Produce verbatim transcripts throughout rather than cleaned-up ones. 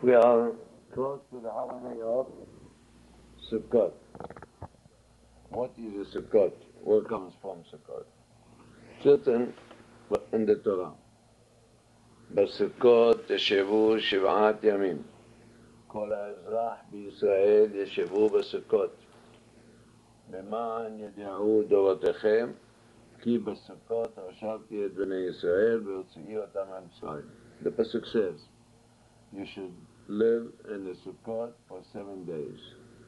We are close to the holiday of Sukkot. What is a Sukkot? What comes from Sukkot? Certain in the Torah. בסוכות ישבו שבעת ימים. כל האזרח בישראל ישבו בסוכות. למען ידעו דורותיכם, כי בסוכות הושבתי את בני ישראל והוציאו אותם ממצרים. The pasuk says, you should live in the Sukkot for seven days.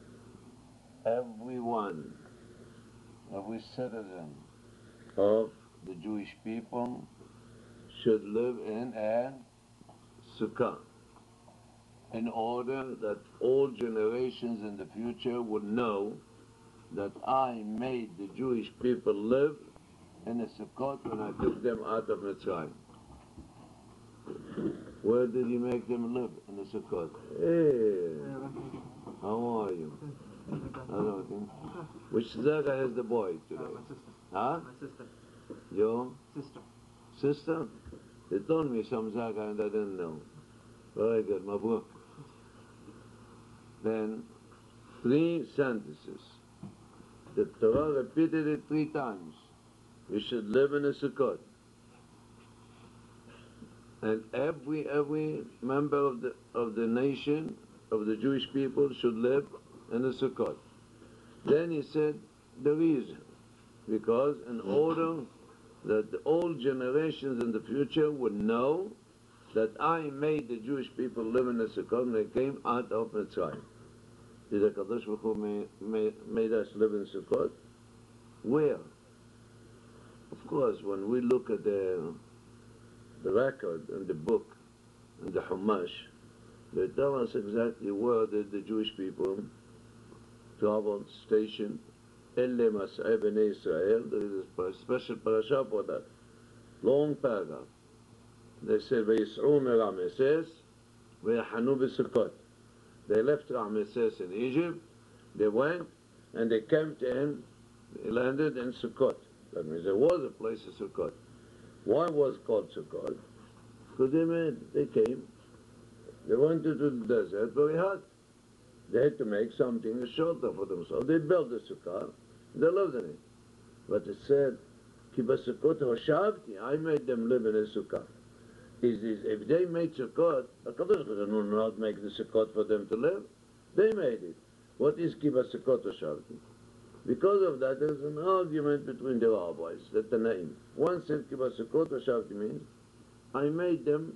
Everyone, every citizen of the Jewish people should live in a Sukkah in order that all generations in the future would know that I made the Jewish people live in a Sukkot when I took them out of Mitzrayim. Where did he make them live? In the Sukkot. Hey, how are you? Hello. Which Zaga has the boy today? Uh, my sister. Huh? My sister. Your Sister. sister? They told me some Zaga and I didn't know. Very good, Mabruk. Then, three sentences. The Torah repeated it three times. You should live in a Sukkot. And every every member of the of the nation, of the Jewish people, should live in a Sukkot. Then he said the reason. Because in order that all generations in the future would know that I made the Jewish people live in a Sukkot when they came out of Mitzrayim. Did the Kadosh Baruch Hu made, made, made us live in Sukkot? Where? Of course, when we look at the the record and the book and the Humash, they tell us exactly where did the Jewish people traveled, stationed. Elle Mas'ai B'nai Israel. There is a special parasha for that. Long paragraph. They said, V'yis'u me'Ramesses v'yahanu b'Sukkot. They left Ramesses in Egypt, they went, and they camped in, they landed in Sukkot. That means there was a place in Sukkot. Why was it called Sukkot? Because they made, they came, they went into the desert very hot. They had to make something, a shelter for themselves. They built a Sukkah, they lived in it. But it said, Ki b'Sukkot hoshavti, I made them live in a Sukkah. Is this, if they made Sukkot, HaKadosh Baruch Hu did not make the Sukkot for them to live. They made it. What is Ki b'Sukkot hoshavti? Because of that, there's an argument between the rabbis, the Tanaim. One said, Ki b'Sukkot hoshavti means, I made them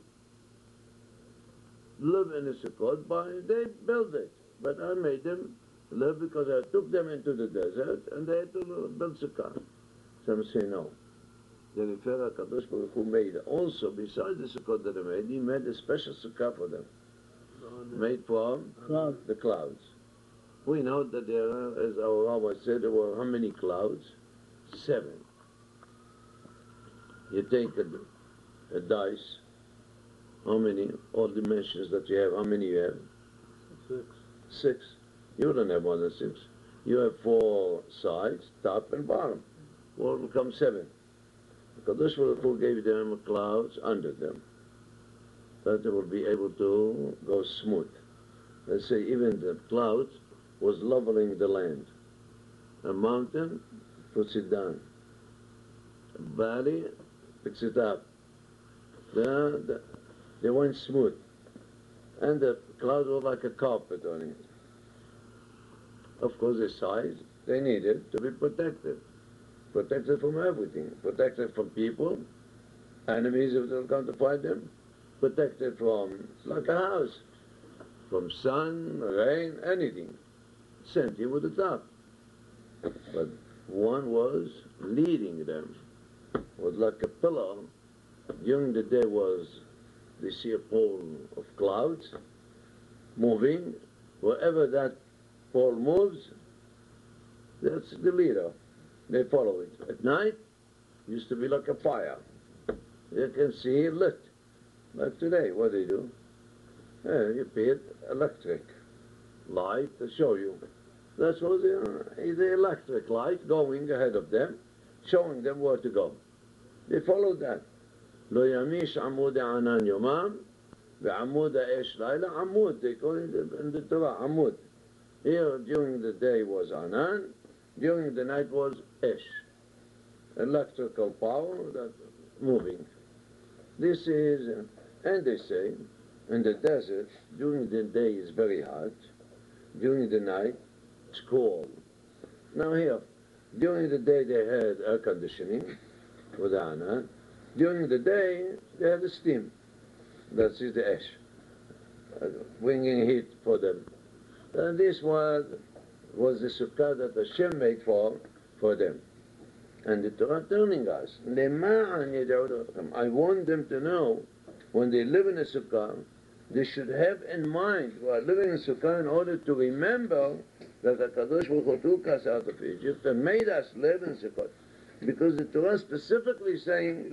live in a Sukkot, by they built it. But I made them live because I took them into the desert and they had to build Sukkah. Some say no. Then in fact, HaKadosh Baruch Hu made also, besides the Sukkot that he made, he made a special Sukkah for them. Made from Cloud. the clouds. We know that there are, as our rabbi said, there were how many clouds? Seven. You take a, a dice, how many, all dimensions that you have, how many you have? Six. Six. You don't have more than six. You have four sides, top and bottom. Well, it becomes seven. Kadosh Baruch Hu gave them clouds under them, that they will be able to go smooth. Let's say even the cloud was leveling the land. A mountain puts it down. A valley picks it up. The, the, they went smooth. And the clouds were like a carpet on it. Of course, the size, they needed to be protected. Protected from everything. Protected from people, enemies if they'll come to fight them. Protected from, like a house, from sun, rain, anything. Sent you with the top. But one was leading them. Was like a pillar. During the day was, they see a pole of clouds moving. Wherever that pole moves, that's the leader. They follow it. At night, it used to be like a fire. You can see it lit. Like today, what do you do? Yeah, you pay it electric light to show you. That's what the, the electric light going ahead of them, showing them where to go. They followed that. Lo yamish amud anan yomam بعمود إيش ليلة عمود, they call it in the Torah عمود. Here during the day was Anan, during the night was Esh, electrical power that moving. This is, and they say, in the desert, during the day is very hot, during the night it's cold. Now here, during the day they had air conditioning for the Anan, during the day they had the steam, that is the Esh, uh, bringing heat for them. And this was, was the sukkah that Hashem made for, for them. And the Torah telling us, I want them to know, when they live in a sukkah, they should have in mind, while living in sukkah, in order to remember that the Kadosh Baruch Hu took us out of Egypt and made us live in sukkah. Because the Torah specifically saying,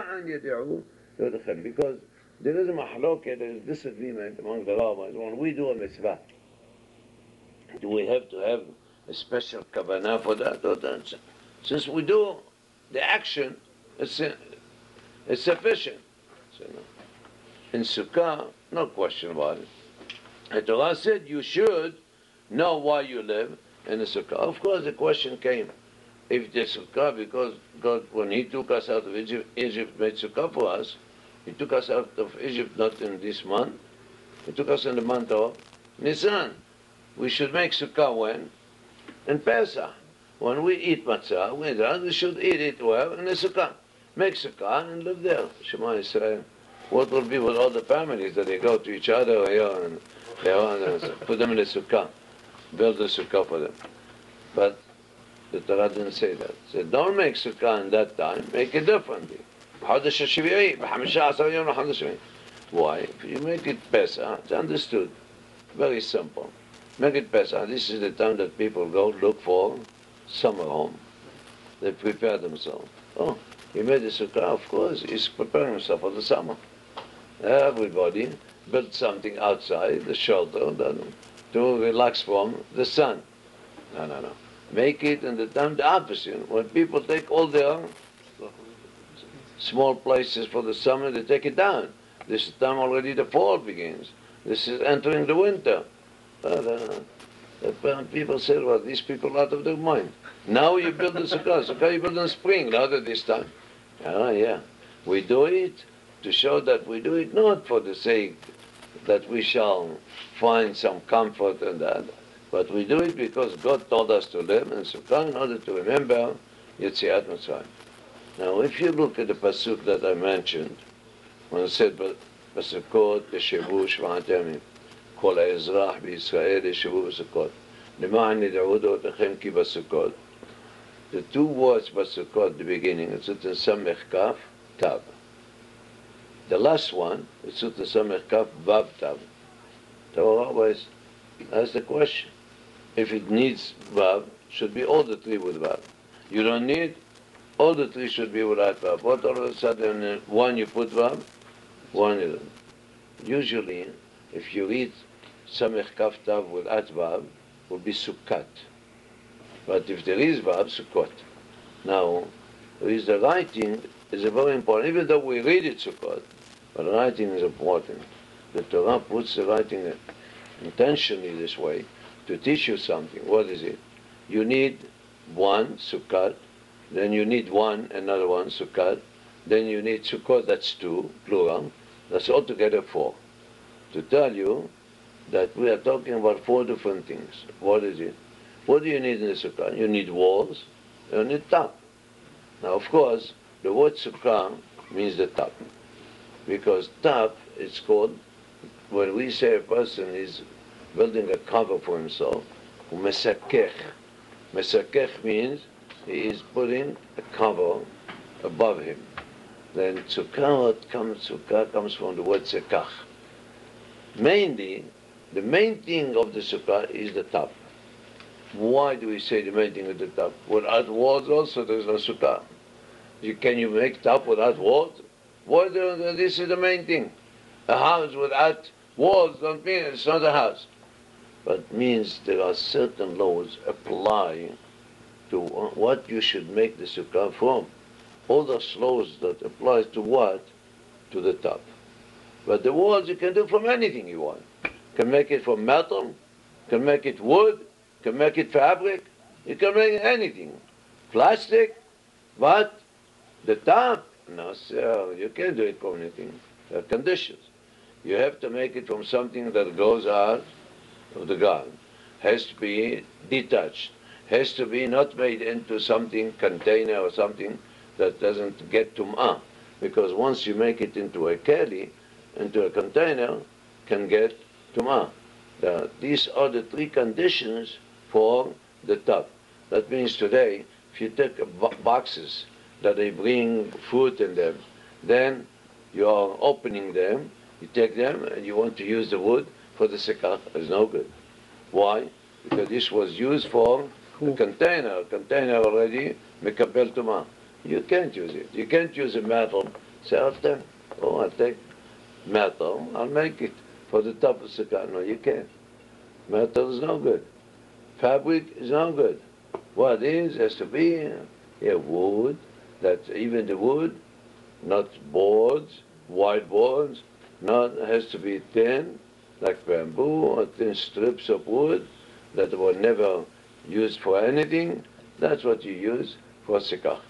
because there is a mahloket, there is disagreement among the rabbis when we do a mitzvah. Do we have to have a special kavanah for that? Or that? Since we do the action, it's, it's sufficient. So, no. In Sukkah, no question about it. The Torah said you should know why you live in the Sukkah. Of course, the question came, if the Sukkah, because God, when He took us out of Egypt, Egypt made Sukkah for us. He took us out of Egypt not in this month. He took us in the month of Nisan. We should make Sukkah when? In Pesach. When we eat matzah, we, we should eat it well in the Sukkah. Make Sukkah and live there. Shema Yisrael. What will be with all the families that they go to each other here and there and put them in the Sukkah, build a Sukkah for them. But the Torah didn't say that. It said, don't make Sukkah in that time, make it differently. Why? If you make it Pesach, it's understood. Very simple. Make it Pesach. This is the time that people go look for summer home. They prepare themselves. Oh, he made a sukkah, of course, he's preparing himself for the summer. Everybody built something outside, the shelter, to relax from the sun. No, no, no. Make it in the time the opposite. When people take all their small places for the summer, they take it down. This is time already the fall begins. This is entering the winter. Uh, the, the people say, well, these people are out of their mind. Now you build the sukkah. Sukkah you build in spring, not at this time. Oh, yeah. We do it to show that we do it not for the sake that we shall find some comfort in that, but we do it because God told us to live in sukkah in order to remember Yetziat Mitzrayim. Now, if you look at the pasuk that I mentioned, when it said, "Pasukot yeshevu shvat yamim, kol ha'ezrach b'Yisrael yeshevu b'Sukkot, למען ידעו דעותיכם כי בסוכות." The two words בסוכות, the beginning, it's written Samech Kaf Tav. The last one, it's written Samech Kaf Vav Tav. So always ask the question. If it needs Vav, should be all the three with Vav. You don't need, all the three should be without Vav. What all of a sudden, one you put Vav, one you don't. Usually, if you read Samech Kaf Tav without Vav, will be Sukkat. But if there is Vav, Sukkot. Now, there is the writing is a very important, even though we read it Sukkot, but the writing is important. The Torah puts the writing intentionally this way to teach you something. What is it? You need one Sukkot, then you need one, another one Sukkot, then you need Sukkot, that's two, plural, that's altogether four. To tell you that we are talking about four different things. What is it? What do you need in the sukkah? You need walls, you need top. Now, of course, the word sukkah means the top. Because top, it's called, when we say a person is building a cover for himself, mesakech. Mesakech means he is putting a cover above him. Then sukkah comes, sukkah comes from the word sekach. Mainly, the main thing of the sukkah is the top. Why do we say the main thing is the top? Without walls also there's no sukkah. You, can you make top without walls? Why do, this is the main thing. A house without walls don't mean it's not a house. But it means there are certain laws apply to what you should make the sukkah from. All those laws that apply to what? To the top. But the walls you can do from anything you want. You can make it from metal, you can make it wood, you can make it fabric, you can make it anything. Plastic, but the top, no sir, you can't do it from anything. There are conditions. You have to make it from something that goes out of the ground. Has to be detached. Has to be not made into something, container or something that doesn't get tum'ah. Because once you make it into a keli, into a container, can get tum'ah. The, these are the three conditions for the top. That means today, if you take bo- boxes that they bring food in them, then you are opening them, you take them and you want to use the wood for the sekach, it's no good. Why? Because this was used for a container, a container already, mekabel tumah. You can't use it. You can't use a metal. Say, I'll take, oh, I'll take metal, I'll make it for the top of sekach. No, you can't. Metal is no good. Fabric is no good. What is, has to be yeah, wood, that even the wood, not boards, white boards, not has to be thin, like bamboo, or thin strips of wood that were never used for anything. That's what you use for sekach.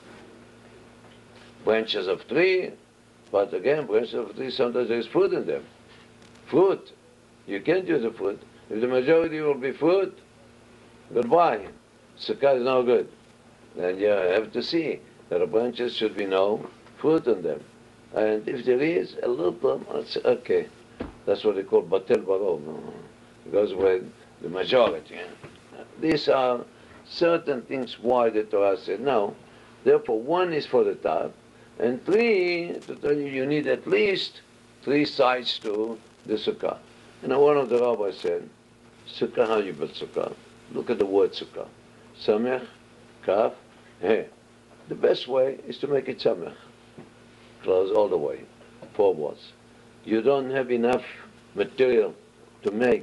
Branches of tree, but again, branches of tree, sometimes there's fruit in them. Fruit. You can't use the fruit. If the majority will be fruit, goodbye. Sekach is no good. Then you have to see that the branches should be no fruit in them. And if there is a little, it's okay. That's what they call batel barov. It goes with the majority. These are certain things why the Torah said no. Therefore, one is for the top, and three, to tell you, you need at least three sides to the sukkah. You know, one of the rabbis said, sukkah, how you build sukkah? Look at the word sukkah. Samech, kaf, he. The best way is to make it samech. Close all the way, four walls. You don't have enough material to make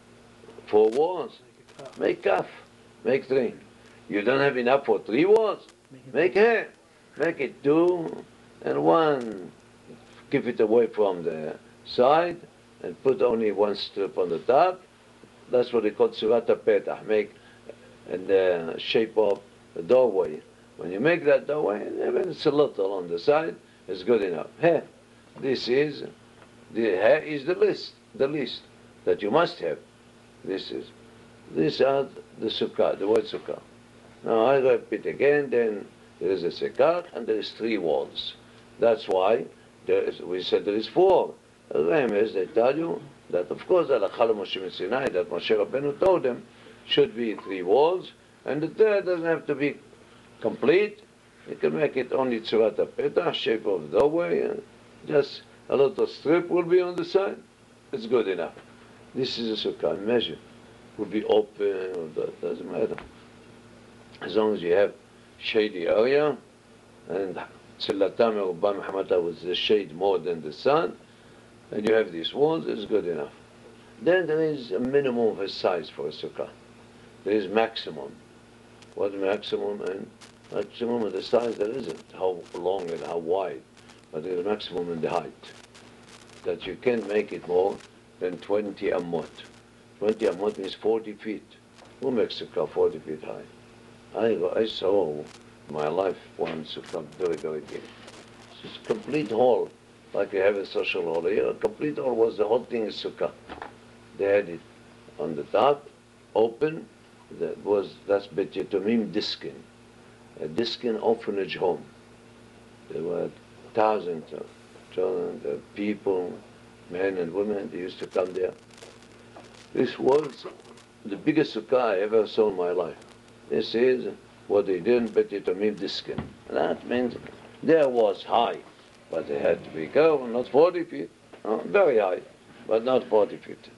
four walls. Make kaf, make three. You don't have enough for three walls. Make he. Make it two and one. Keep it away from the side and put only one strip on the top. That's what they call surata petah. Make in the shape of the doorway. When you make that doorway, even it's a little on the side, it's good enough. Hey, this is the hair is the list, the list that you must have. This is these are the sukkah, the word sukkah. Now I repeat again. Then there is a sekach and there is three walls. That's why there is, we said there is four. Remes, they tell you that of course that Moshe Sinai, that Moshe Rabbeinu told them, should be three walls, and the third doesn't have to be complete. You can make it only tzurata petah, shape of doorway, and just a little strip will be on the side. It's good enough. This is a sukkah measure. Will be open, or that doesn't matter. As long as you have shady area, and Tzilatam Rubbam Hamata was the shade more than the sun, and you have these walls, it's good enough. Then there is a minimum of a size for a sukkah. There is maximum. What maximum? And maximum of the size there isn't, how long and how wide, but there is a maximum in the height. That you can't make it more than twenty amot. twenty amot means forty feet. Who makes sukkah forty feet high? I, I saw in my life one sukkah very, very big. It's a complete hall, like you have a social hall here. A complete hall was the whole thing is sukkah. They had it on the top, open. That was that's Bet Yatomim Diskin, a Diskin orphanage home. There were thousands of children, the people, men and women. They used to come there. This was the biggest sukkah I ever saw in my life. This is what they did in Bet Yatomim Diskin. That means there was high, but they had to be careful, not forty feet, uh, very high, but not forty feet.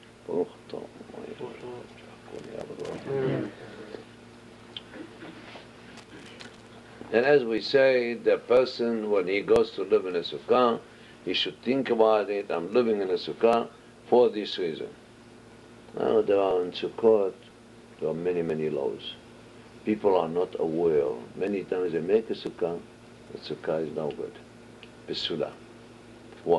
And as we say, the person, when he goes to live in a sukkah, he should think about it. I'm living in a sukkah for this reason. Now, there are in Sukkot, there are many, many laws. People are not aware. Many times they make a sukkah, the sukkah is no good. Besula. Why?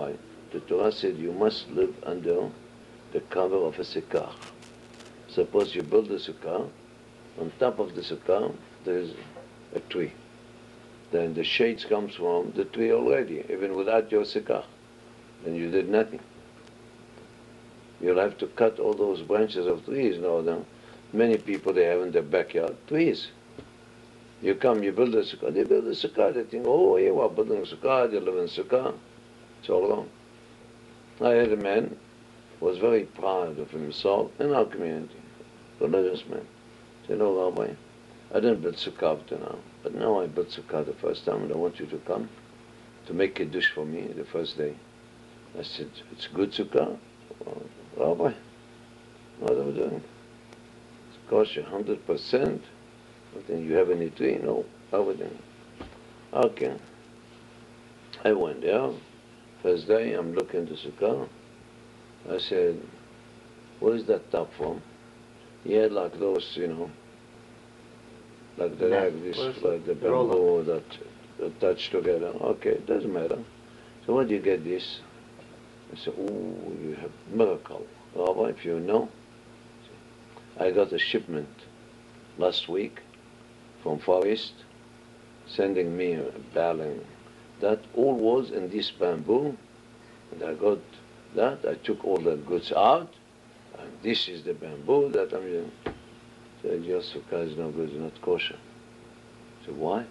the Torah said you must live under the cover of a sukkah. Suppose you build a sukkah, on top of the sukkah there is a tree. Then the shades comes from the tree already, even without your sukkah. Then you did nothing. You'll have to cut all those branches of trees now. Then many people they have in their backyard trees. You come, you build a sukkah. They build a sukkah. They think, oh, you are building a sukkah. They live in a sukkah. It's all wrong. I had a man who was very proud of himself in our community, religious man. He said, oh, Rabbi, I didn't build sukkah up to now, but now I built sukkah the first time, and I want you to come to make kiddush for me the first day. I said, it's good sukkah? Well, Rabbi, what are we doing? It's kosher, one hundred percent. But then you have any tree? No. How are we doing? Okay. I went there. First day, I'm looking at the sukkah. I said, where is that top from? He had like those, you know, like the Yeah. like this, Where's like the the roll-up? bamboo that attached together. Okay, doesn't matter. So where do you get this? I said, oh, you have miracle. Rabbi, if you know. I got a shipment last week from Far East, sending me a baling. That all was in this bamboo, and I got that. I took all the goods out, and this is the bamboo that I'm using. So your sukkah is no good, it's not kosher. So why?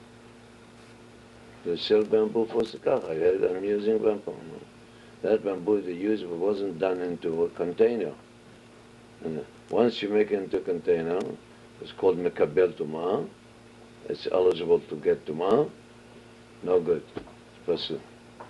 They sell bamboo for sukkah. I heard I'm using bamboo. No. That bamboo they used wasn't done into a container. And once you make it into a container, it's called mekabel tumah. It's eligible to get tumah. No good. It's pasul.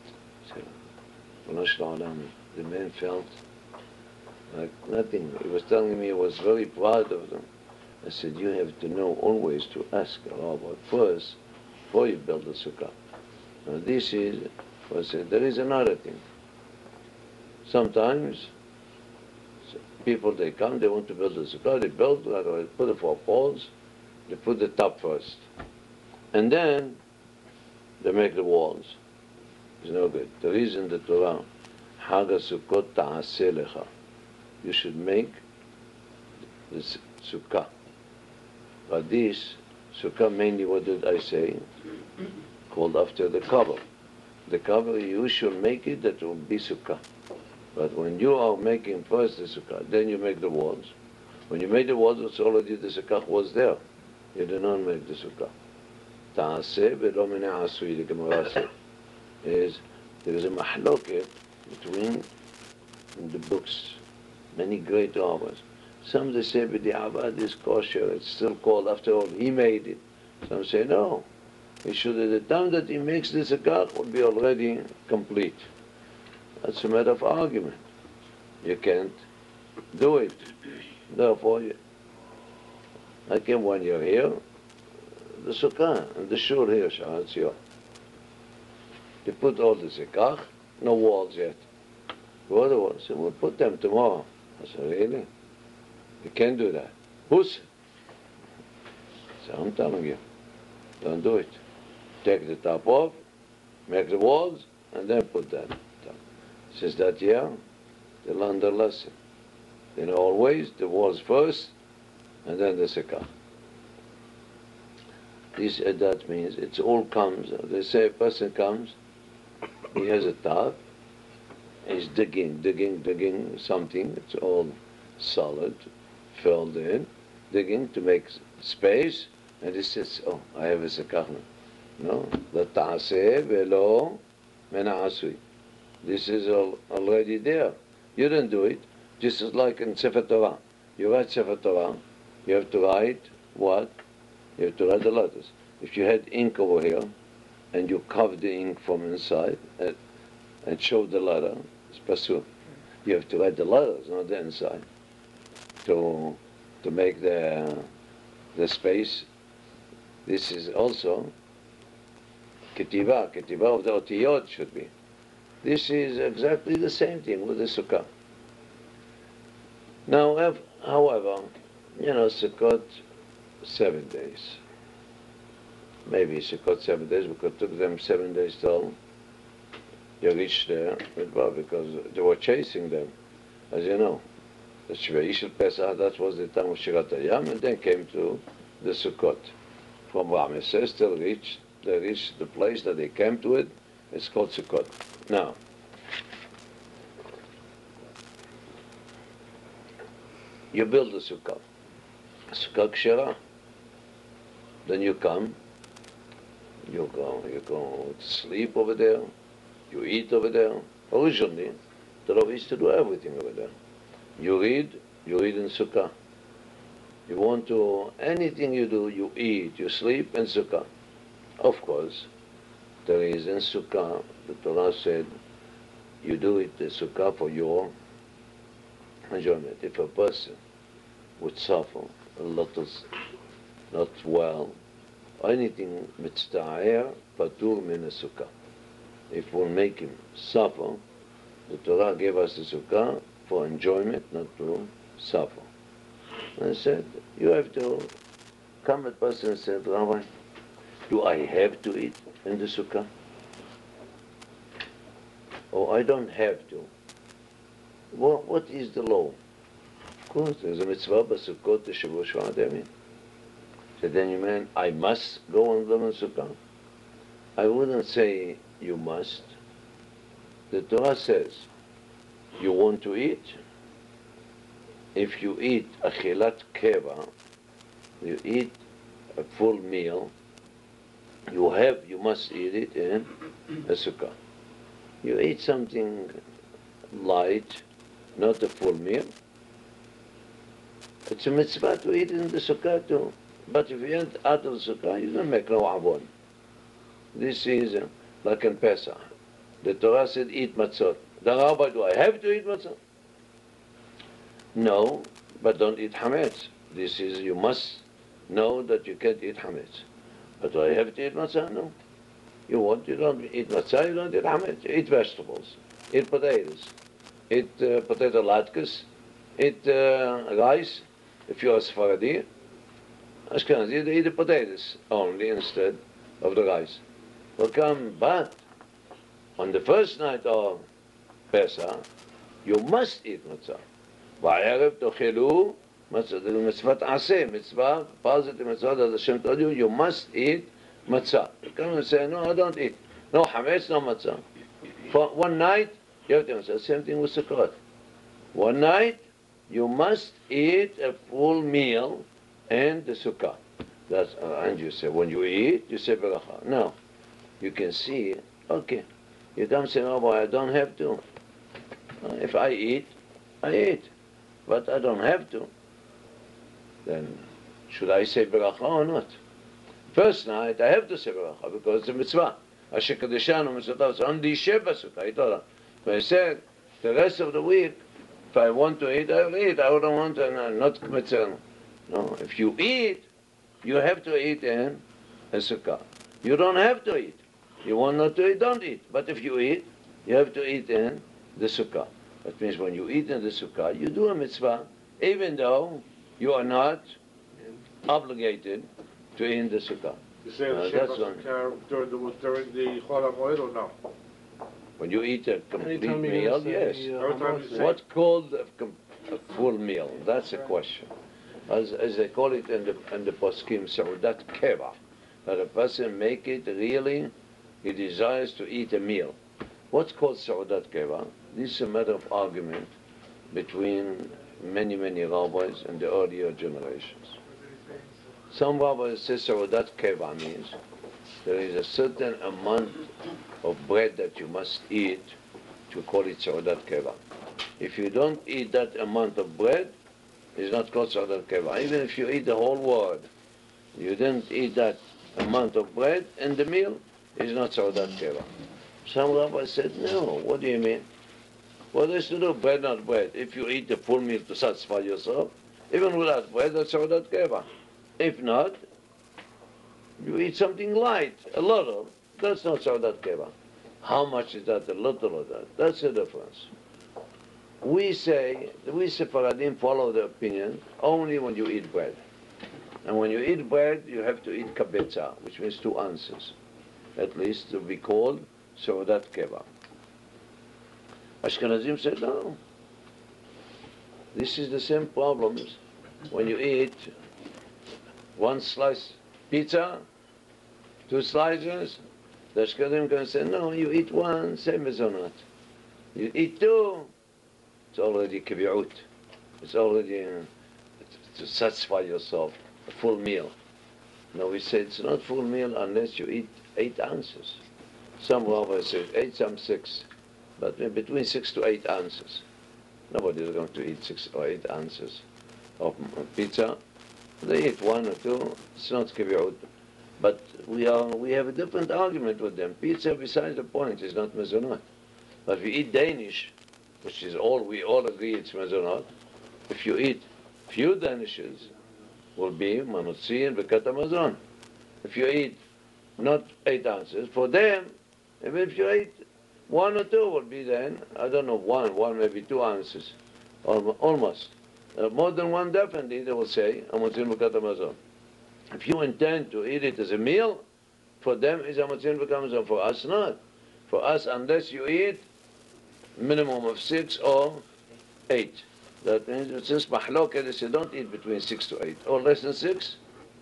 So, the man felt like nothing. He was telling me he was very proud of them. I said, you have to know always to ask a rabbi first before you build a sukkah. Now this is, I said, there is another thing. Sometimes people, they come, they want to build a sukkah, they build, like I put it for poles, they put the top first. And then they make the walls. It's no good. The reason the Torah, Chag HaSukkot ta'aseh lecha, you should make the sukkah. But this sukkah, mainly what did I say? Called after the cover. The cover, you should make it that it will be sukkah. But when you are making first the sukkah, then you make the walls. When you made the walls, it's already the sukkah was there. You do not make the sukkah. Ta'aseh ve'lo minei asui, the Gemara said. Is there is a mahloket between the books, many great rabbis. Some they say b'di'avad is kosher, it's still called, after all, he made it. Some say no. He should, at the time that he makes the sukkah, would be already complete. That's a matter of argument. You can't do it. Therefore, you, like when you're here, the sukkah and the shul here, it's here. They put all the sukkah, no walls yet. What the walls? So we'll put them tomorrow. I said, really? You can't do that. Who's? So I'm telling you, don't do it. Take the top off, make the walls, and then put that top. Since that year, they learn their lesson. You know, always the walls first, and then the sukkah. This uh, that means it's all comes. They say a person comes, he has a top, he's digging, digging, digging something. It's all solid, filled in, digging to make space, and he says, "Oh, I have a sukkah." No, the ta'aseh ve'lo minei asui. This is all already there. You didn't do it. Just as like in Sefer Torah. You write Sefer Torah, you have to write what? You have to write the letters. If you had ink over here, and you carved the ink from inside, and, and showed the letter, it's pasul. You have to write the letters, not the inside, to to make the the space. This is also ketiva. Ketiva of the otiyot should be. This is exactly the same thing with the sukkah. Now, if, however, you know, Sukkot, seven days. Maybe Sukkot seven days, because it took them seven days till you reach there, because they were chasing them, as you know. The Shvei Shel Pesach, that was the time of Shirat Hayam, and then came to the Sukkot. From Ramesses till reached, they reached the place that they came to it, it's called Sukkot. Now, you build a Sukkah. Sukkah Kshera. Then you come, you go, you go to sleep over there, you eat over there. Originally, the Rav used to do everything over there. You read, you read in Sukkah. You want to, anything you do, you eat, you sleep in Sukkah. Of course, there is in Sukkah, the Torah said, you do it in Sukkah for your enjoyment. If a person would suffer a lot of, not well, or anything mitzta'er, patur min Sukkah. If we'll make him suffer, the Torah gave us the Sukkah for enjoyment, not to suffer. And I said, you have to come at person and said, Rabbi, do I have to eat in the Sukkah? Or I don't have to. What, what is the law? Of course, there's a mitzvah, but Sukkot is Shavuot Shva'ademim. So then you mean, I must go on the Sukkah? I wouldn't say you must. The Torah says, you want to eat? If you eat achilat keva, you eat a full meal, you have, you must eat it in a sukkah. You eat something light, not a full meal. It's a mitzvah to eat in the sukkah too. But if you eat out of the sukkah, you don't make no avon. This is uh, like in Pesach. The Torah said, eat matzot. The Rabbi, do I have to eat matzot? No, but don't eat hametz. This is, you must know that you can't eat hametz. But do I have to eat matzah? No. You want, you don't eat matzah, you don't eat hametz. Eat vegetables, eat potatoes, eat uh, potato latkes, eat uh, rice. If you're a Sephardi, Ashkenazi, they eat the potatoes only instead of the rice. Well, come, but on the first night of Pesach, you must eat matzah. Va'erev tochelu matzah. The mitzvah aseh, mitzvah, positive mitzvah that Hashem told you, you must eat matzah. You come and say, no, I don't eat. No hametz, no matzah. For one night, you have to matzah. Same thing with Sukkot. One night, you must eat a full meal and the sukkah. That's, uh, and you say, when you eat, you say beracha. No. You can see, okay. You don't say, oh boy, I don't have to. Uh, if I eat, I eat. But I don't have to. Then, should I say beracha or not? First night, I have to say beracha because it's a mitzvah. Asher kadeshanu mitzvah. On the Sheva sukkah. But I said, the rest of the week, if I want to eat, I'll eat. I don't want to, no, not mitzvah. No, if you eat, you have to eat in a sukkah. You don't have to eat. You want not to eat, don't eat. But if you eat, you have to eat in the sukkah. That means when you eat in the sukkah, you do a mitzvah, even though you are not obligated to eat in the sukkah. You say Uh, the that's Shabbat sukkah during the during the Chol HaMoed or no? When you eat a complete Anytime you're meal, gonna yes. say, uh, Every time you say- What's called a, com- a full meal? That's a question. As, as they call it in the in the poskim, Seudat Keva, that a person make it really, he desires to eat a meal. What's called Seudat Keva? This is a matter of argument between many, many rabbis in the earlier generations. Some rabbis say Seudat Keva means there is a certain amount of bread that you must eat to call it Seudat Keva. If you don't eat that amount of bread, it's not called Seudat Keva. Even if you eat the whole world, you didn't eat that amount of bread in the meal, it's not Seudat Keva. Some rabbis said, no, what do you mean? What is to do? Bread, not bread. If you eat the full meal to satisfy yourself, even without bread, that's Seudat Keva. If not, you eat something light, a little, that's not Seudat Keva. How much is that, a little of that? That's the difference. We say, we Sephardim follow the opinion only when you eat bread. And when you eat bread, you have to eat kabetza, which means two ounces, at least to be called Seudat Keva. Ashkenazim said, no. This is the same problems when you eat one slice pizza, two slices. The Ashkenazim can say, no, you eat one, same as or not. You eat two, it's already kibi'ut. It's already uh, to satisfy yourself, a full meal. No, we say it's not full meal unless you eat eight ounces. Some rabbis say eight, some six, but between six to eight ounces. Nobody is going to eat six or eight ounces of pizza. They eat one or two. It's not kibi'ut. But we are we have a different argument with them. Pizza, besides the point, is not mezonot. But if you eat Danish, which is all we all agree it's mezonot, if you eat few danishes, will be manutzi and bekat hamazon. If you eat not eight ounces, for them, even if you eat one or two, will be then, I don't know, one, one maybe two ounces, almost. Uh, more than one definitely, they will say, amutzin bekat hamazon. If you intend to eat it as a meal, for them is amutzin bekat hamazon. For us, not. For us, unless you eat minimum of six or eight. That means since mahloket, they say don't eat between six to eight, or less than six,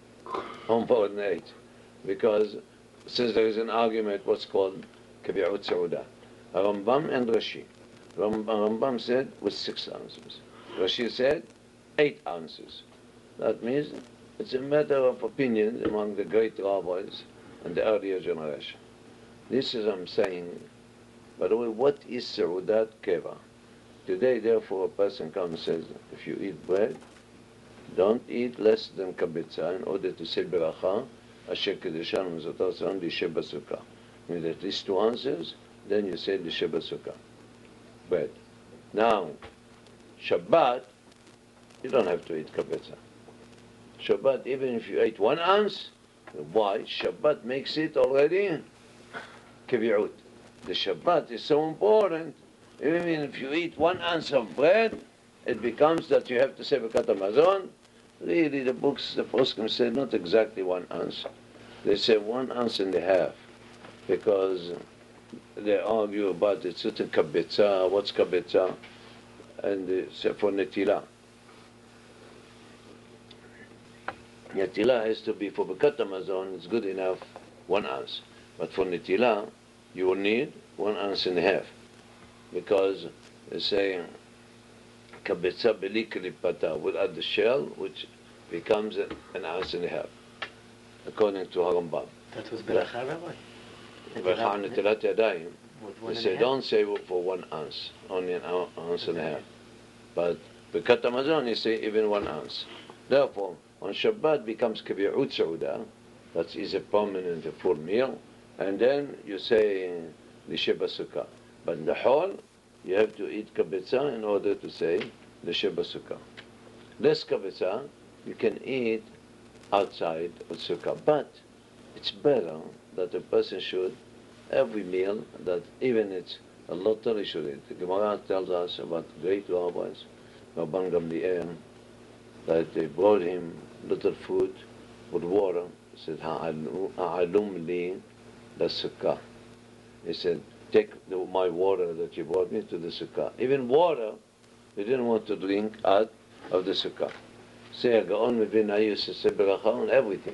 or more than eight, because since there is an argument, what's called kabi'ut sa'udah. Rambam and Rashi. Rambam, Rambam said with six ounces. Rashi said eight ounces. That means it's a matter of opinion among the great rabbis and the earlier generation. This is I'm saying. By the way, what is sa'udat keva? Today, therefore, a person comes and says, if you eat bread, don't eat less than kabitza in order to say beracha, asher kedushan u'mizotah tzon l'yisheh b'sukkah. With at least two ounces, then you say l'yisheh b'sukkah. Bread. Now, Shabbat, you don't have to eat kabitza. Shabbat, even if you ate one ounce, why? Shabbat makes it already kibi'ut. The Shabbat is so important. Even if you eat one ounce of bread, it becomes that you have to say bekat hamazon. Really, the books, the poskim say not exactly one ounce. They say one ounce and a half, because they argue about it's certain kabitza, what's kabitza, and they say for netila. Netila has to be for bekat hamazon. It's good enough one ounce, but for netila, you will need one ounce and a half. Because they say kabitza beli klipata, without the shell, which becomes an ounce and a half, according to Harambam. That was beracha, Rabbi? Beracha on netilat yadayim. They say don't say for one ounce, only an ounce and a half. But bekat hamazon, you say even one ounce. Therefore, on Shabbat becomes kabi'ut sa'udah, that is a permanent, a full meal, and then you say l'yisheh b'sukkah. But in the hall, you have to eat kabitza in order to say l'yisheh b'sukkah. Less kabitza, you can eat outside of sukkah. But it's better that a person should, every meal, that even it's a lottery should eat. The Gemara tells us about great rabbis, Rabban Gamliel, that they brought him little food with water. He said, ha'alum li la sukkah. He said, take the, my water that you brought me to the sukkah. Even water, they didn't want to drink out of the sukkah. Say, Gaon Mevina used to say beracha on everything.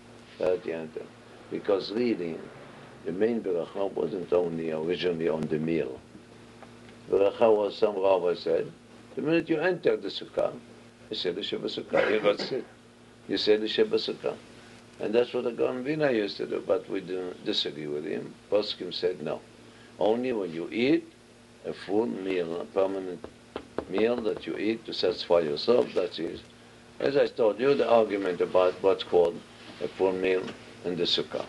Because really, the main beracha wasn't only originally on the meal. Beracha was, some rabbi said, the minute you enter the sukkah, you say l'yisheh b'sukkah. You got sick. You say l'yisheh b'sukkah. And that's what the Gaon Mevina used to do, but we didn't disagree with him. Poskim said no. Only when you eat a full meal, a permanent meal that you eat to satisfy yourself, that is, as I told you, the argument about what's called a full meal in the Sukkah.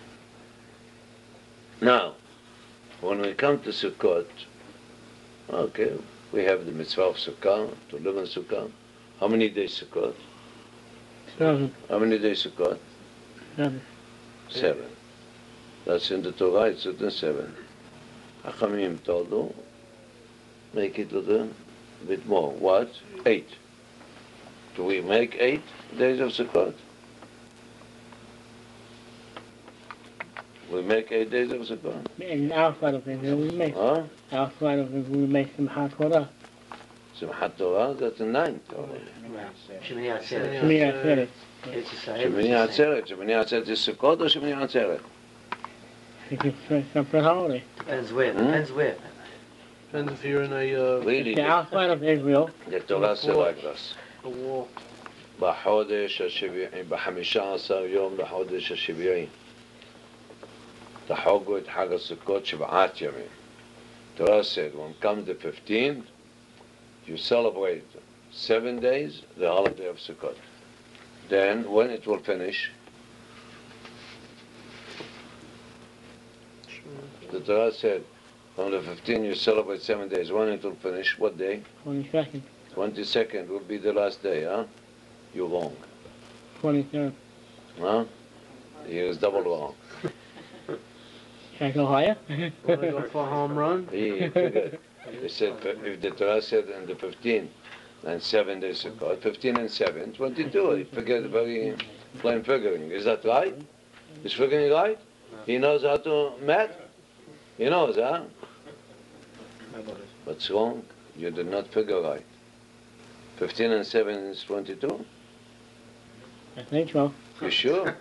Now, when we come to Sukkot, okay, we have the mitzvah of Sukkah, to live in Sukkah. How many days Sukkot? Seven. How many days Sukkot? Seven. Seven. That's in the Torah, it's written seven. Hachamim told you, make it a little bit more. What? Eight. Do we make eight days of Sukkot? We make eight days of Sukkot. And outside of Israel, we make. Huh? Outside of Israel, we make Simchat Torah. Simchat Torah, that's the ninth already. Shemini Atzeret. Shmini Atzeret. It's the same. Shemini Atzeret. Shemini Atzeret is Sukkot or Shemini Atzeret? It's a separate holiday. Depends where. Hmm? Depends where. Depends if you're in a, uh, Really, It's the, outside of Israel. the Torah says like this. a war. בחודש השביעי, בחמישה עשר יום לחודש השביעי. תחוגו את חג הסוכות שבעת ימים. Torah said, when comes the fifteenth, you celebrate seven days, the holiday of Sukkot. Then, when it will finish, the Torah said, on the fifteenth you celebrate seven days. When it will finish, what day? twenty-second. twenty-second will be the last day, huh? You're wrong. twenty-third. Huh? He is double wrong. Can I go higher? Want to go for a home run? He forget. They said if the Torah said on the fifteenth and seven days ago, fifteen and seven, twenty-two. He forget very plain figuring. Is that right? Is figuring right? He knows how to math? He knows, huh? What's wrong? You did not figure right. fifteen and seven is twenty-two? I think so. You sure?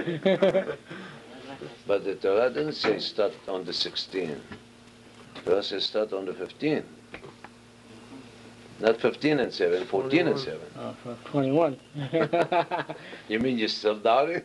But the Torah didn't say start on the sixteenth. The Torah says start on the fifteenth. Not fifteen and seven, fourteen and seven. Oh, for twenty-one. You mean you're still doubting?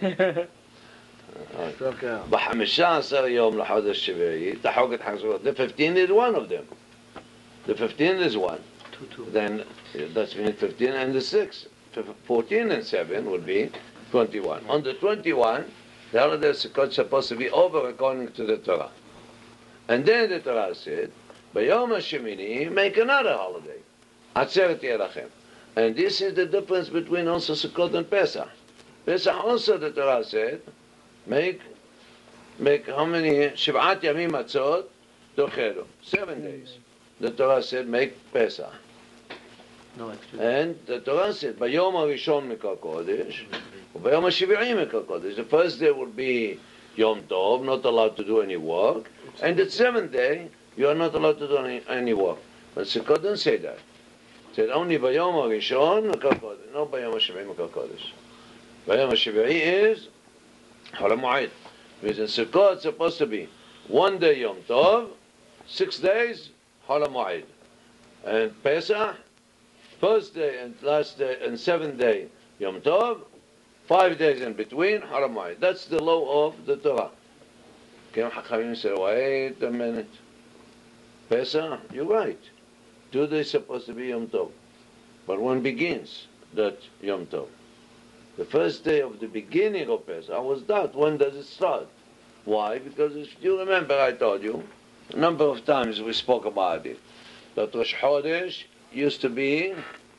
Struck out. בחמישה עשר יום לחודש שביעי, תחוג את חג סוכות. The fifteenth is one of them. The fifteenth is one. Two, two. Then uh, that's mean fifteen and the six. fourteen and seven would be twenty-one. On the twenty-one, the holiday of Sukkot is supposed to be over according to the Torah. And then the Torah said, Bayom HaShemini, make another holiday. Atzeret Yerachem. And this is the difference between also Sukkot and Pesach. Pesach also the Torah said, make, make how many? Shiv'at Yamim Atzot, Dochelu. Seven days. The Torah said, make Pesach. No extra. And the Torah said, Bayom HaRishon Mikal Kodesh, Bayom HaShivi'im Mikal Kodesh. The first day will be Yom Tov, not allowed to do any work. And the seventh day, you are not allowed to do any, any work. But Sukkot didn't say that. It said only Bayom HaRishon Mikal Kodesh, not Bayom HaShivi'im Mikal Kodesh. Bayom HaShivi'i is Chol HaMoed. Because in Sukkot it's supposed to be one day Yom Tov, six days Chol HaMoed. And Pesach, first day and last day and seventh day Yom Tov, five days in between Chol HaMoed. That's the law of the Torah. Came Chachamim said, wait a minute. Pesach, you're right. Two days supposed to be Yom Tov. But when begins that Yom Tov? The first day of the beginning of Pesach, I was doubt, when does it start? Why? Because if you remember, I told you, a number of times we spoke about it, that Rosh Chodesh used to be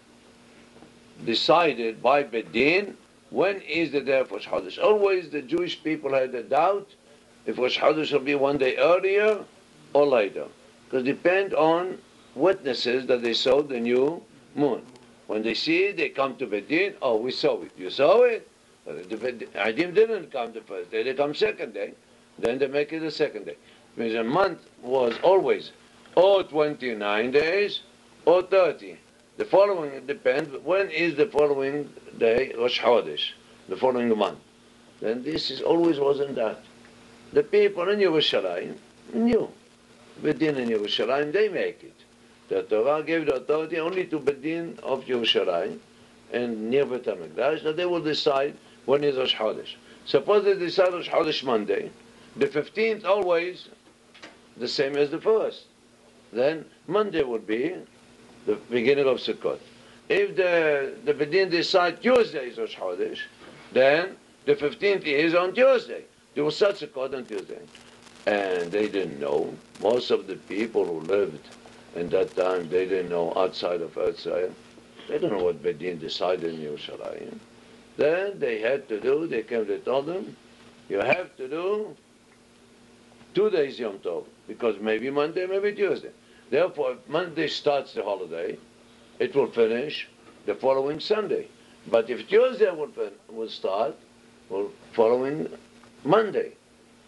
decided by Bedin, when is the day of Rosh Chodesh? Always the Jewish people had a doubt if Rosh Chodesh will be one day earlier or later. Because it depends on witnesses that they saw the new moon. When they see it, they come to Bedin, oh, we saw it. You saw it? But the Adim didn't come the first day, they come second day. Then they make it the second day. Because a month was always or twenty-nine days or thirty. The following, it depends, when is the following day, Rosh Chodesh, the following month. Then this is always wasn't that. The people in Yerushalayim knew. Bedin in Yerushalayim, they make it. The Torah gave the authority only to Bedin of Yerushalayim and near Beit HaMikdash, that they will decide when is Rosh Chodesh. Suppose they decide Rosh Chodesh Monday, the fifteenth always the same as the first. Then Monday would be the beginning of Sukkot. If the, the Bedin decide Tuesday is Rosh Chodesh, then the fifteenth is on Tuesday. They will start Sukkot on Tuesday. And they didn't know. Most of the people who lived in that time, they didn't know outside of Eretz. They don't know what Bedin decided in Yerushalayim. Then they had to do, they came, they told them, you have to do two days Yom Tov, because maybe Monday, maybe Tuesday. Therefore, if Monday starts the holiday, it will finish the following Sunday. But if Tuesday will, will start, well, following Monday.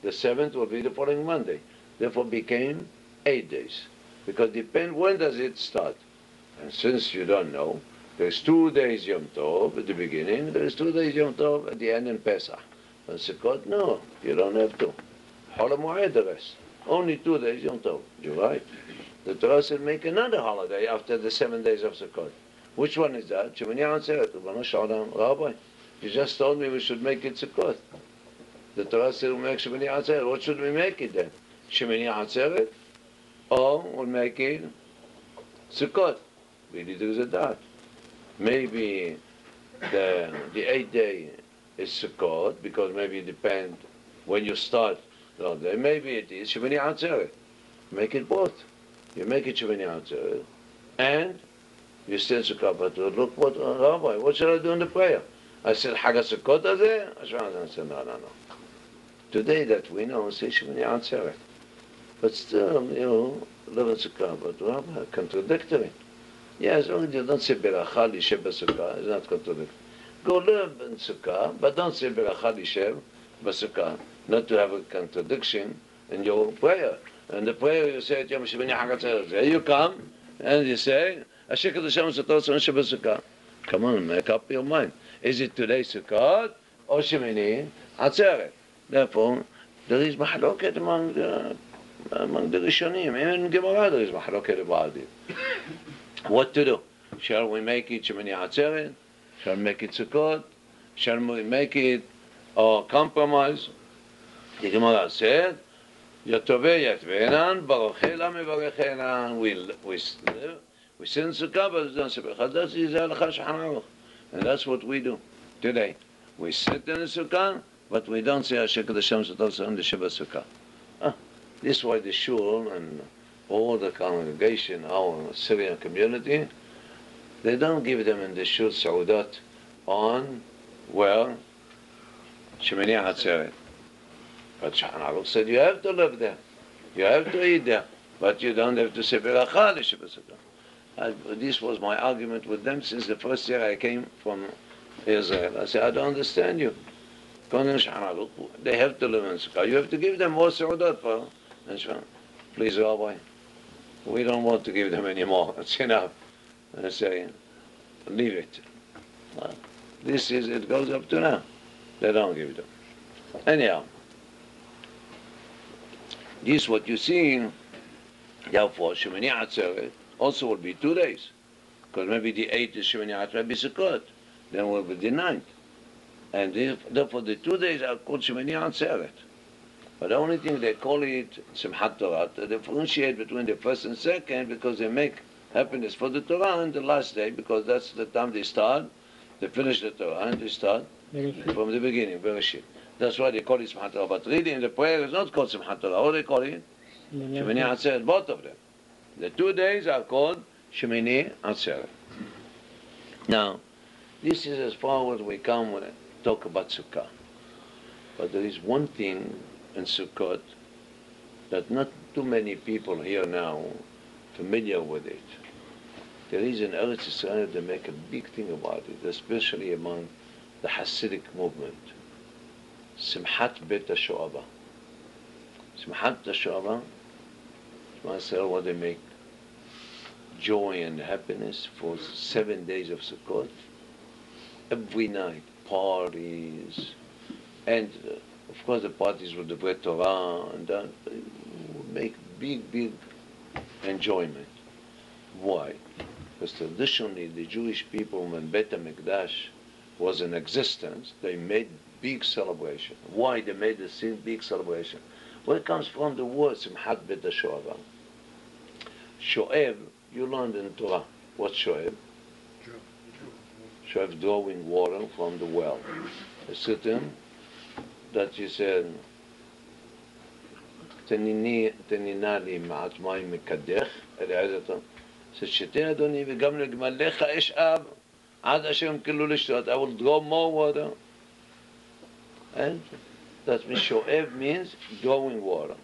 The seventh will be the following Monday. Therefore became eight days. Because depend when does it start. And since you don't know, there's two days Yom Tov at the beginning, there's two days Yom Tov at the end in Pesach. And Sukkot, no, you don't have to. Chol HaMoed the rest. Only two days Yom Tov. You're right. The Torah said make another holiday after the seven days of Sukkot. Which one is that? Shemini Atzeret. Ribono Shel Olam, Rabbi, you just told me we should make it Sukkot. The Torah said we'll make Shemini Atzeret. What should we make it then? Shemini Atzeret? Or we'll make it Sukkot. Really there is a doubt. Maybe the the eighth day is Sukkot, because maybe it depends when you start the holiday. Maybe it is Shemini Atzeret. Make it both. You make it Shemini Atzeret, and you still Sukkot. But look what, uh, Rabbi, what should I do in the prayer? I said, Chag HaSukkot hazeh? I said, no, no, no. Today that we know, say Shemini Atzeret. But still, you know, live in Sukkot. But Rabbi, contradictory. Yeah, as long as you don't say Beracha Lishev B'Sukkah, it's not contradictory. Go live in Sukkah, but don't say Beracha Lishev B'Sukkah, not to have a contradiction in your prayer. And the prayer you say, Yom Shemini Chag HaTzeret. There you come, and you say, Asher Kadosh Sator Tzon B'Sukkah. Come on, make up your mind. Is it today Sukkot or Shemini Atzeret? Therefore, there is mahloket among the, among the Rishonim. Even in Gemara there is mahloket about it. What to do? Shall we make it Shemini Atzeret? Shall we make it Sukkot? Shall we make it or compromise? The Gemara said, Yatoveh Yatvenan, Baruchela Mevarechenan. We we we sing Sukkah, but we don't say Beracha. That's the Halakha Shulchan Aruch, and that's what we do today. We sit in the Sukkah, but we don't say Asher Kadosh Sator Tzon B'Sukkah. Ah, this is why the shul and all the congregation, our Syrian community, they don't give them in the shul Saudat on, well, Shemini Atzeret. But Shulchan Aruch said you have to live there, you have to eat there, but you don't have to say Beracha Lishev B'Sukkah. This was my argument with them since the first year I came from Israel. I said, I don't understand you. They have to live in Sukkah. You have to give them more Saudat for. Please, Rabbi, we don't want to give them any more. It's enough. And I say, leave it. This is, it goes up to now. They don't give them. Anyhow, this is what you see. Therefore, Shemini Atzeret also will be two days. Because maybe the eighth is Shemini Atzeret, be Sukkot. Then will be the ninth. And if, therefore the two days are called Shemini Atzeret. But the only thing they call it Simchat Torah, they differentiate between the first and second because they make happiness for the Torah on the last day, because that's the time they start, they finish the Torah and they start from the beginning, Bereshit. That's why they call it Simchat Torah. But reading the prayer is not called Simchat Torah. What do they call it? Shemini Atzeret, both of them. The two days are called Shemini Atzeret. Now, this is as far as we come when I talk about Sukkah. But there is one thing in Sukkot that not too many people here now familiar with it. There is in Eretz Yisrael they make a big thing about it, especially among the Hasidic movement. Simchat Bet HaSho'ava. Simchat HaSho'ava, Yisrael, what they make joy and happiness for seven days of Sukkot. Every night, parties, and uh, of course the parties with the Brit Torah, and that uh, make big, big enjoyment. Why? Because traditionally the Jewish people, when Beit HaMikdash was in existence, they made big celebration. Why they made this big celebration? Well, it comes from the word Simchat Bet HaSho'ava. Sho'ev, you learned in Torah. What's Sho'ev? Sho'ev, drawing water from the well. A certain that you said, תנינה לי מעט מים מקדך, אלעזר, שתשתה אדוני וגם לגמליך אשאב עד אשר ימכלו לשתות. I will draw more water. And that means sho'ev means drawing water.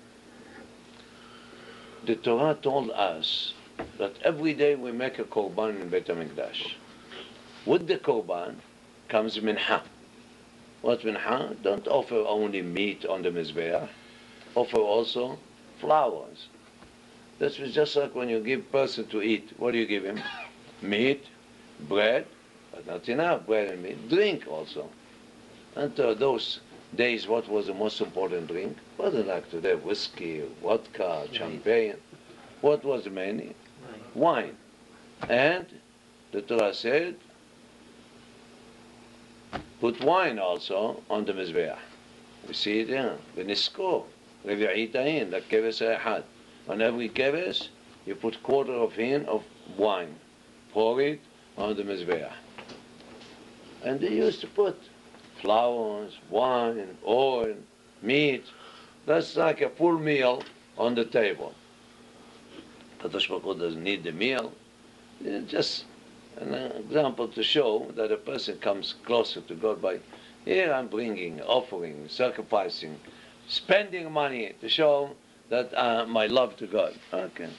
The Torah told us that every day we make a korban in Beit HaMikdash. With the korban comes mincha. What mincha? Don't offer only meat on the mizbeach. offer also flowers. That's just like when you give person to eat. What do you give him? Meat, bread, but not enough bread and meat. Drink also. And uh, those days, what was the most important drink? Wasn't like today, whiskey, vodka, champagne. What was the main? Wine. And the Torah said, put wine also on the Mizbeach. We see it here. V'nisko, revi'it ayin, like keves ha'echad. On every keves, you put quarter of hin of wine. Pour it on the Mizbeach. And they used to put flowers, wine, oil, meat. That's like a full meal on the table. Kadosh Baruch Hu doesn't need the meal. It's just an example to show that a person comes closer to God by, here I'm bringing, offering, sacrificing, spending money to show that uh, my love to God. Okay.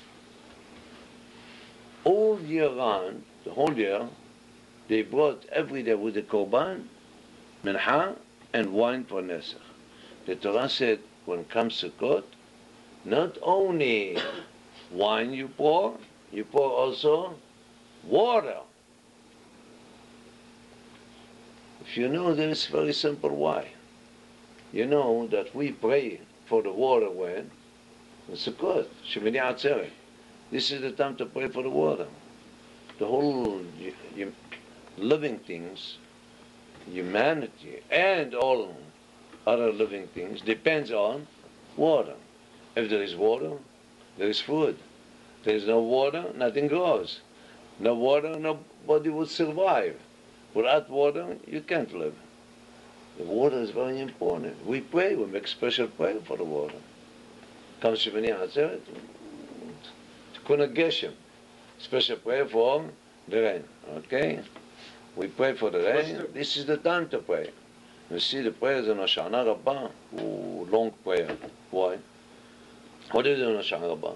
All year round, the whole year, they brought every day with the korban, mincha, and wine for Nesach. The Torah said, when it comes to God, not only wine you pour, you pour also water. If you know this, very simple why. You know that we pray for the water when? It's a good. Shemini Atzeret. This is the time to pray for the water. The whole you, you, living things, humanity, and all other living things depends on water. If there is water, there is food. There is no water, nothing grows. No water, nobody would survive. Without water, you can't live. The water is very important. We pray, we make special prayer for the water. Comes Shemini Atzeret, Tikkun Geshem, special prayer for the rain. Okay? We pray for the rain. This is the time to pray. You see the prayers in Hoshana Rabbah, ooh, long prayer. Why? What is it in Hoshana Rabbah?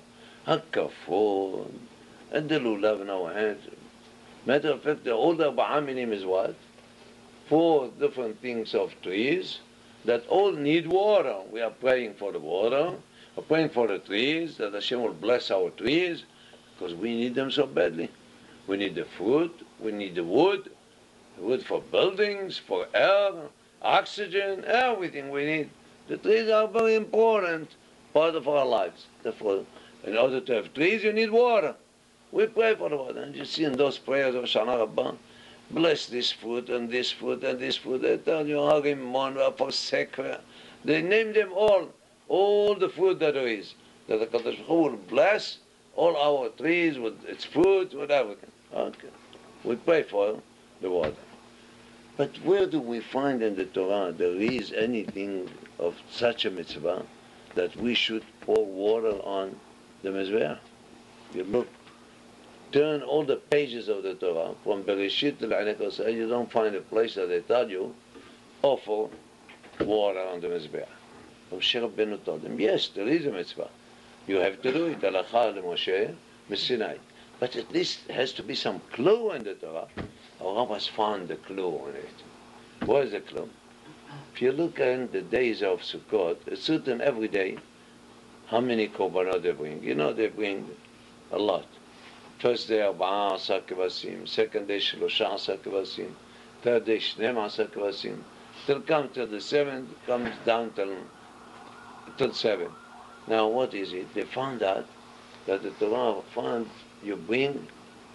Hakafod, and the lulav in our hands. Matter of fact, the older Ba'aminim is what? Four different things of trees that all need water. We are praying for the water. We're praying for the trees, that Hashem will bless our trees, because we need them so badly. We need the fruit, we need the wood, wood for buildings, for air, oxygen, everything we need. The trees are very important part of our lives. Therefore, in order to have trees, you need water. We pray for the water. And you see in those prayers of Shana Rabbah, bless this fruit and this fruit and this fruit. They tell you, Harimon, Aposekra. They name them all, all the fruit that there is. That the Kadosh Baruch Hu will bless all our trees with its fruit, with everything. Okay. We pray for the water. But where do we find in the Torah there is anything of such a mitzvah that we should pour water on the Mizbeach? You look, turn all the pages of the Torah, from Bereshit to L'Anekosai, you don't find a place that they tell you, offer water on the Mizbeach. Moshe Rabbeinu told them, yes, there is a mitzvah. You have to do it, Halacha Moshe, Sinai. But at least there has to be some clue in the Torah. Our rabbis found the clue in it. What is the clue? If you look at the days of Sukkot, it's certain every day how many korbanot they bring. You know they bring a lot. First day Arba'a Asar Kevasim, second day Shlosha Asar Kevasim, third day Shneim Asar Kevasim, till come till the seventh, comes down till, till seven. Now what is it? They found out that the Torah found you bring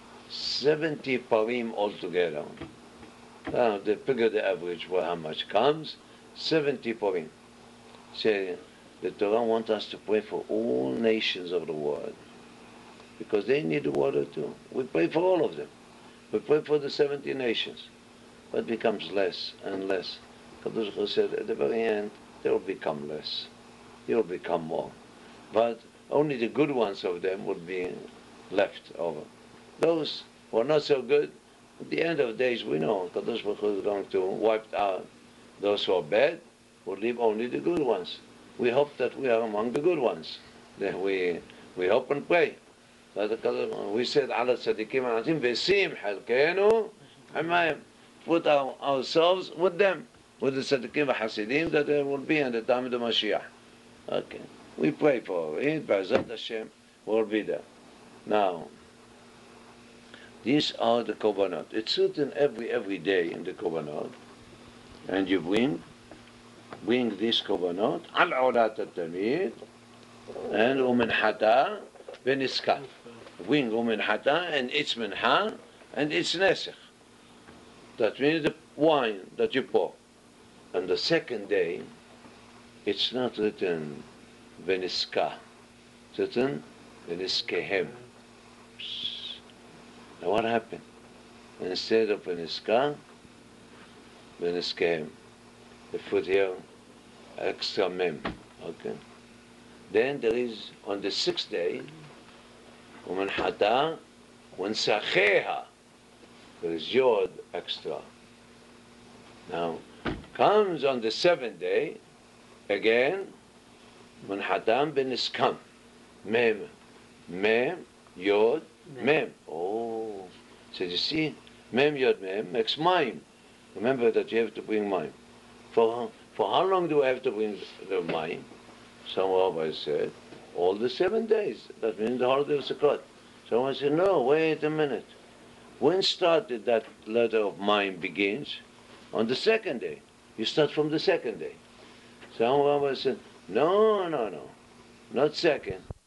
seventy parim altogether. Now they figure the average for how much comes, seventy parim. Say, the Torah wants us to pray for all nations of the world, because they need the water too. We pray for all of them. We pray for the seventy nations. But it becomes less and less. Kadosh Baruch Hu said, at the very end, they will become less. They will become more. But only the good ones of them will be left over. Those who are not so good, at the end of days, we know Kadosh Baruch Hu is going to wipe out those who are bad, will leave only the good ones. We hope that we are among the good ones. Then we we hope and pray. We said, "Ala tzadikim anatim v'sim halkeinu hamayim." Put our, ourselves with them, with the tzadikim v'hasidim that there will be in the time of the Mashiach. Okay. We pray for it, B'ezrat Hashem, we'll be there. Now, these are the korbanot. It's written every every day in the korbanot, and you bring bring this korbanot al olat tamid and umenhata v'niska. Bring umenhata and its menha and its nesech. That means the wine that you pour. On the second day, it's not written v'niska. It's written v'niskehem. Now what happened? Instead of v'niska, v'niskehem. They put here extra mem. Okay. Then there is on the sixth day, umenhata v'nsacheha. There is yod extra. Now, comes on the seventh day, again, munhatam ben iskam. Mem. Mem, yod, mem. Oh. So you see, mem, yod, mem makes mime. Remember that you have to bring mime. For, for how long do I have to bring the mime? Some rabbis said, all the seven days. That means the holiday of Sukkot. Someone said, no, wait a minute. When started that letter of mine begins? On the second day. You start from the second day. Some rabbis said, no, no, no, not second.